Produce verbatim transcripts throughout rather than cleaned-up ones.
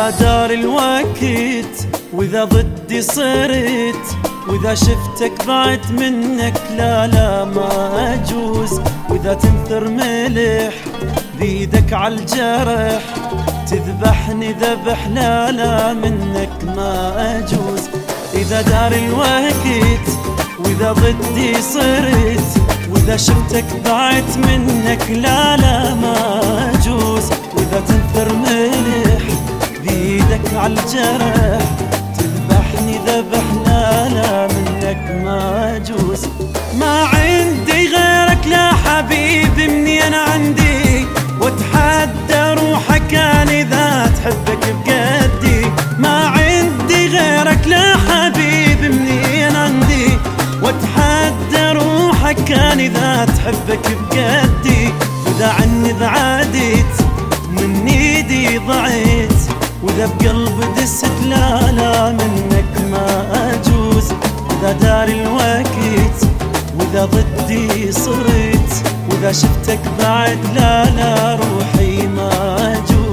إذا دار الوقت وإذا ضدي صرت، وإذا شفتك ضعت منك لا لا ما أجوز، وإذا تنثر ملح بيدك عالجرح تذبحني ذبح لا لا منك ما أجوز. إذا دار الوقت وإذا ضدي صرت، وإذا شفتك ضعت منك لا لا ما أجوز، وإذا تنثر ملح بيدك عالجرح تذبحني ذبح لا لا منك ما أجوز. ما عندي غيرك لا حبيبي مني أنا عندي، واتحدى روحك كان إذا تحبك بقدي. ما عندي غيرك لا حبيبي مني أنا عندي، واتحدى روحك كان إذا تحبك بقدي. وإذا عني ذعادت من ايدي ضعيت، وإذا بقلبي دست لا لا منك ما أجوز. إذا دار الوقت وإذا ضدي صرت، وإذا شفتك بعد لا لا روحي ما أجوز.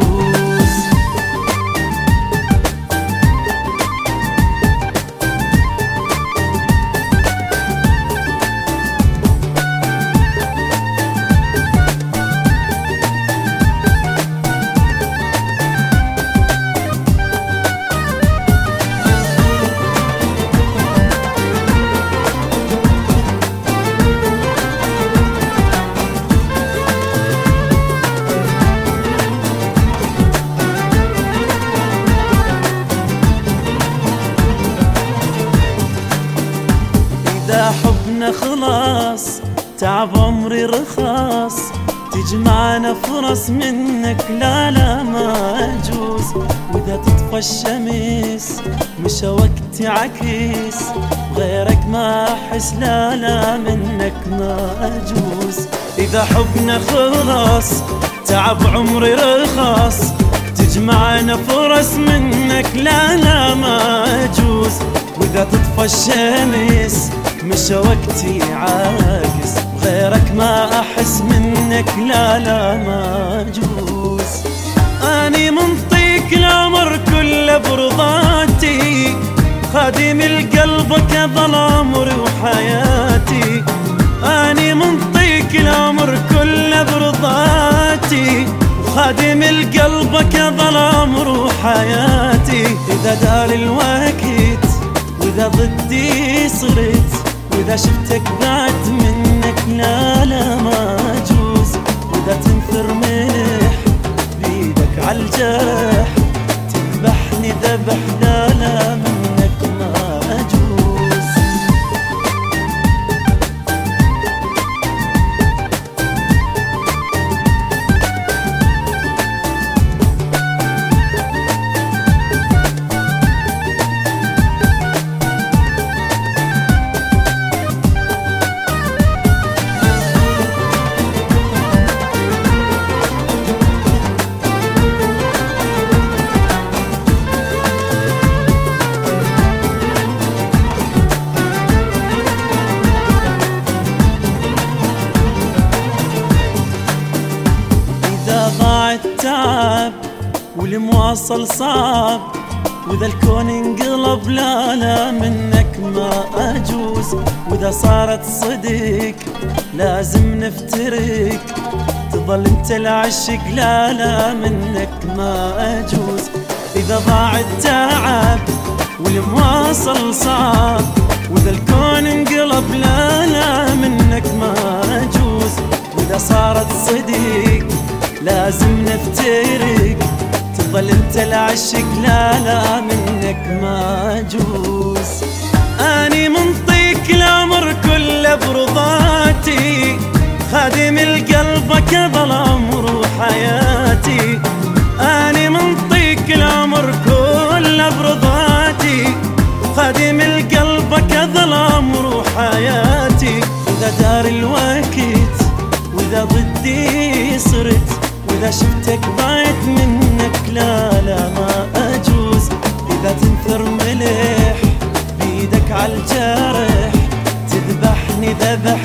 إذا حبنا خلاص تعب عمري رخاص، تجمعنا فرص منك لا لا ما أجوز. وإذا تطفى الشمس مشى وقتي عكيس، غيرك ما أحس لا لا منك ما أجوز. إذا حبنا خلاص تعب عمري رخاص، تجمعنا فرص منك لا لا ما أجوز. وإذا تطفى الشمس مشى وقتي عاكس، غيرك ما أحس منك لا لا ما أجوز. أني منطيك العمر كله برضاتي، خادم القلب كظل عمري وحياتي. أني منطيك العمر كله برضاتي، خادم القلب كظل عمري وحياتي. إذا دار الوقت وإذا ضدي صرت، وإذا شفتك بعد منك لا لا ما أجوز. وإذا تنثر ملح بيدك عالجرح تذبحني ذبح لا لا منك ما أجوز. ضاع التعب والمواصل صعب، وإذا الكون انقلب لا لا منك ما أجوز. وإذا صارت صدق لازم نفترق، تظل انت العشق لا لا منك ما أجوز. إذا ضاع التعب والمواصل صعب، وإذا الكون انقلب لا لا منك ما أجوز. وإذا صارت صدق لازم نفترق، تظل انت العشق لا لا منك ما أجوز. أني منطيك العمر كله برضاتي، خادم القلب كظل عمري وحياتي. أني منطيك العمر كله برضاتي، خادم القلب كظل عمري وحياتي. إذا دار الوقت وإذا ضدي صرت، وإذا شفتك ضعت منك لا لا ما أجوز. إذا تنثر ملح بيدك عالجرح تذبحني ذبح